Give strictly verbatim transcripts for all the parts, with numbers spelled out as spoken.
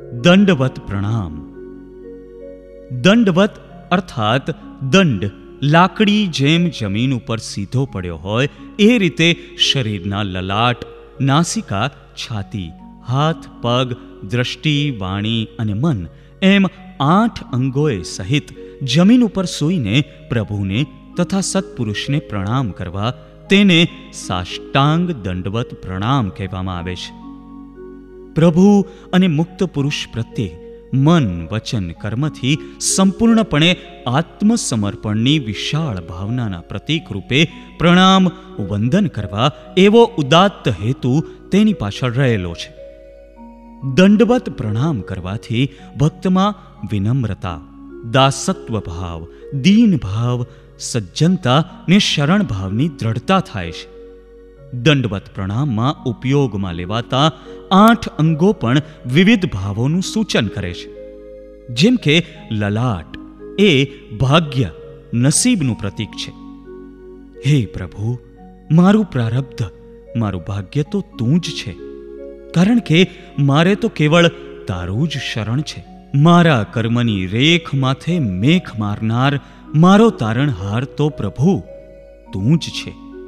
દંડવત પ્રણામ. દંડવત અર્થાત દંડ લાકડી જેમ જમીન ઉપર સીધો પડ્યો હોય એ રીતે શરીરના લલાટ, નાસિકા, છાતી, હાથ, પગ, દ્રષ્ટિ, વાણી અને મન એમ આઠ અંગોએ સહિત જમીન ઉપર સૂઈને પ્રભુને તથા સત્પુરુષને પ્રણામ કરવા તેને સાષ્ટાંગ દંડવત પ્રણામ કહેવામાં આવે છે. પ્રભુ અને મુક્ત પુરુષ પ્રત્યે મન, વચન, કર્મથી સંપૂર્ણપણે આત્મસમર્પણની વિશાળ ભાવનાના પ્રતીક રૂપે પ્રણામ, વંદન કરવા એવો ઉદાત્ત હેતુ તેની પાછળ રહેલો છે. દંડવત પ્રણામ કરવાથી ભક્તમાં વિનમ્રતા, દાસત્વ ભાવ, દીન ભાવ, સજ્જનતા ને શરણ ભાવની દ્રઢતા થાય છે. દંડવત પ્રણામમાં ઉપયોગમાં લેવાતા આઠ અંગો પણ વિવિધ ભાવોનું સૂચન કરે છે. જેમ કે લલાટ એ ભાગ્ય, નસીબનું પ્રતીક છે. હે પ્રભુ, મારું પ્રારબ્ધ, મારું ભાગ્ય તો તું જ છે, કારણ કે મારે તો કેવળ તારું જ શરણ છે. મારા કર્મની રેખ માથે મેઘ મારનાર મારો તારણહાર તો પ્રભુ તું જ છે.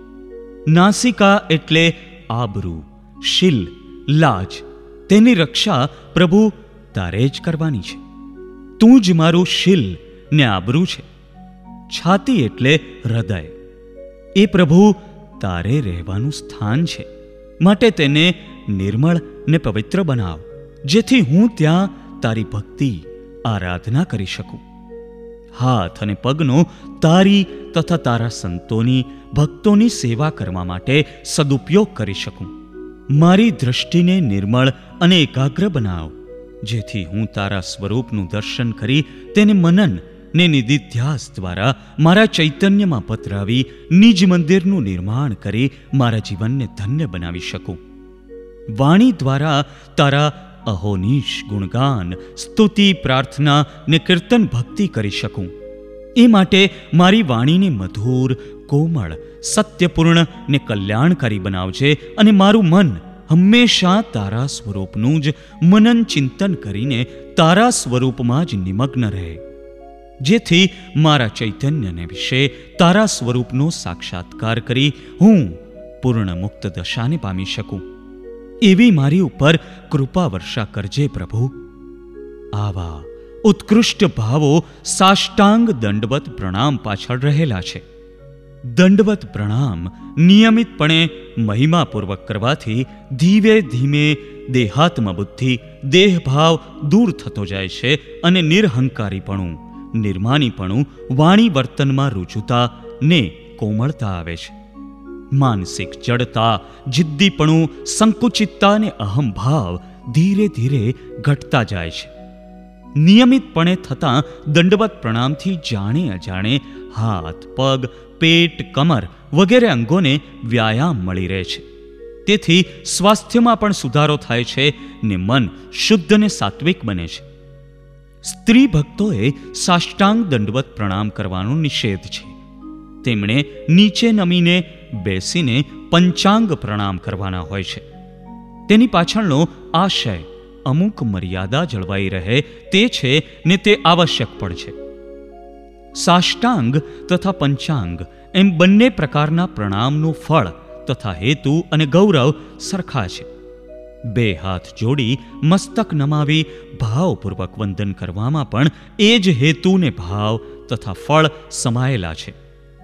નાસિકા એટલે આબરૂ, શીલ, લાજ, તેની રક્ષા પ્રભુ તારે જ કરવાની છે. તું જ મારું શીલ ને આબરૂ છે. છાતી એટલે હૃદય, એ પ્રભુ તારે રહેવાનું સ્થાન છે, માટે તેને નિર્મળ ને પવિત્ર બનાવ, જેથી હું ત્યાં તારી ભક્તિ, આરાધના કરી શકું. હાથ અને પગનો તારી તથા તારા સંતોની, ભક્તોની સેવા કરવા માટે સદુપયોગ કરી શકું. મારી દ્રષ્ટિને નિર્મળ અને એકાગ્ર બનાવ, જેથી હું તારા સ્વરૂપનું દર્શન કરી તેને મનન ને નિધિધ્યાસ દ્વારા મારા ચૈતન્યમાં પધરાવી નિજ મંદિરનું નિર્માણ કરી મારા જીવનને ધન્ય બનાવી શકું. વાણી દ્વારા તારા અહોનિશ ગુણગાન, સ્તુતિ, પ્રાર્થના ને કીર્તન ભક્તિ કરી શકું. એ માટે મારી વાણીને મધુર, કોમળ, સત્યપૂર્ણ ને કલ્યાણકારી બનાવજે અને મારું મન હંમેશા તારા સ્વરૂપનું જ મનન ચિંતન કરીને તારા સ્વરૂપમાં જ નિમગ્ન રહે, જેથી મારા ચૈતન્યને વિશે તારા સ્વરૂપનો સાક્ષાત્કાર કરી હું પૂર્ણ મુક્ત દશાને પામી શકું. એવી મારી ઉપર કૃપા વર્ષા કરજે પ્રભુ. આવા ઉત્કૃષ્ટ ભાવો સાષ્ટાંગ દંડવત પ્રણામ પાછળ રહેલા છે. દંડવત પ્રણામ નિયમિતપણે મહિમાપૂર્વક કરવાથી ધીમે ધીમે દેહાત્મ બુદ્ધિ, દેહભાવ દૂર થતો જાય છે અને નિરહંકારીપણું, નિર્માનીપણું, વાણી વર્તનમાં રુજુતા ને કોમળતા આવે છે. માનસિક જડતા, જિદ્દીપણું, સંકુચિતતા અને અહંભાવ ધીરે ધીરે ઘટતા જાય છે. નિયમિતપણે થતા દંડવત પ્રણામથી જાણે અજાણે હાથ, પગ, પેટ, કમર વગેરે અંગોને વ્યાયામ મળી રહે છે. તેથી સ્વાસ્થ્યમાં પણ સુધારો થાય છે ને મન શુદ્ધ ને સાત્વિક બને છે. સ્ત્રી ભક્તોએ સાષ્ટાંગ દંડવત પ્રણામ કરવાનો નિષેધ છે. તેમણે નીચે નમીને બેસીને પંચાંગ પ્રણામ કરવાના હોય છે. તેની પાછળનો આશય અમુક મર્યાદા જળવાઈ રહે તે છે ને તે આવશ્યક પણ છે. સાષ્ટાંગ તથા પંચાંગ એમ બંને પ્રકારના પ્રણામનું ફળ તથા હેતુ અને ગૌરવ સરખા છે. બે હાથ જોડી મસ્તક નમાવી ભાવપૂર્વક વંદન કરવામાં પણ એ જ હેતુ ને ભાવ તથા ફળ સમાયેલા છે.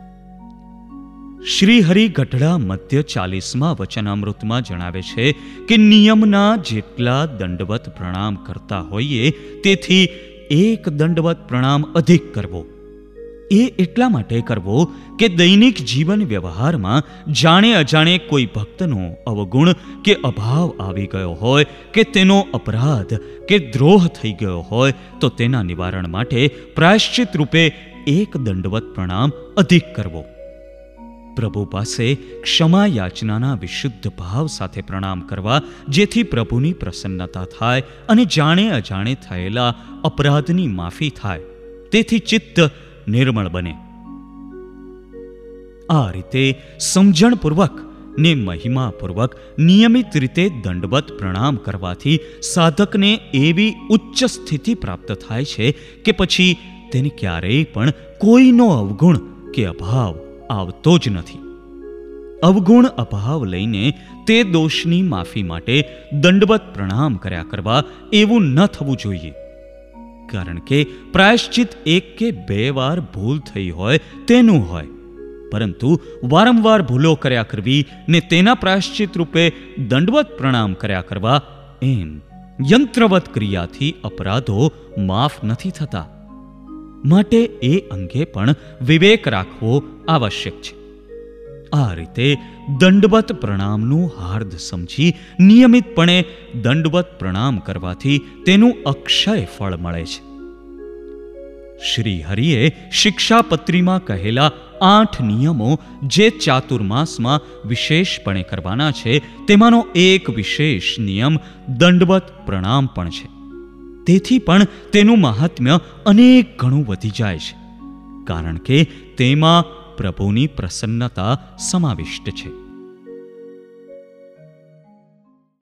શ્રી હરિ ગઢડા મધ્ય ચાલીસમાં વચનામૃતમાં જણાવે છે કે નિયમના જેટલા દંડવત પ્રણામ કરતા હોઈએ તેથી એક દંડવત પ્રણામ અધિક કરવો. એ એટલા માટે કરવો કે દૈનિક જીવન વ્યવહારમાં જાણે અજાણે કોઈ ભક્તનો અવગુણ કે અભાવ આવી ગયો હોય કે તેનો અપરાધ કે દ્રોહ થઈ ગયો હોય તો તેના નિવારણ માટે પ્રાયશ્ચિત રૂપે એક દંડવત પ્રણામ અધિક કરવો. પ્રભુ પાસે ક્ષમા યાચનાના વિશુદ્ધ ભાવ સાથે પ્રણામ કરવા, જેથી પ્રભુની પ્રસન્નતા થાય અને જાણે અજાણે થયેલા અપરાધની માફી થાય, તેથી ચિત્ત નિર્મળ બને. આ રીતે સમજણપૂર્વક ને મહિમાપૂર્વક નિયમિત રીતે દંડવત પ્રણામ કરવાથી સાધકને એવી ઉચ્ચ સ્થિતિ પ્રાપ્ત થાય છે કે પછી તેને ક્યારેય પણ કોઈનો અવગુણ કે અભાવ આવતો જ નથી. અવગુણ અભાવ લઈને તે દોષની માફી માટે દંડવત પ્રણામ કર્યા કરવા એવું ન થવું જોઈએ. કારણ કે પ્રાયશ્ચિત એક કે બે વાર ભૂલ થઈ હોય તેનું હોય, પરંતુ વારંવાર ભૂલો કર્યા કરવી ને તેના પ્રાયશ્ચિત રૂપે દંડવત પ્રણામ કર્યા કરવા એમ યંત્રવત ક્રિયાથી અપરાધો માફ નથી થતા. માટે એ અંગે પણ વિવેક રાખવો આવશ્યક છે. આ રીતે દંડવત પ્રણામનું હાર્દ સમજી નિયમિતપણે દંડવત પ્રણામ કરવાથી તેનું અક્ષય ફળ મળે છે. શ્રી હરિએ શિક્ષાપત્રીમાં કહેલા આઠ નિયમો જે ચાતુર્માસમાં વિશેષપણે કરવાના છે, તેમાંનો એક વિશેષ નિયમ દંડવત પ્રણામ પણ છે. તેથી પણ તેનું મહાત્મ્ય અનેક ગણું વધી જાય છે, કારણ કે તેમાં પ્રભુની પ્રસન્નતા સમાવિષ્ટ છે.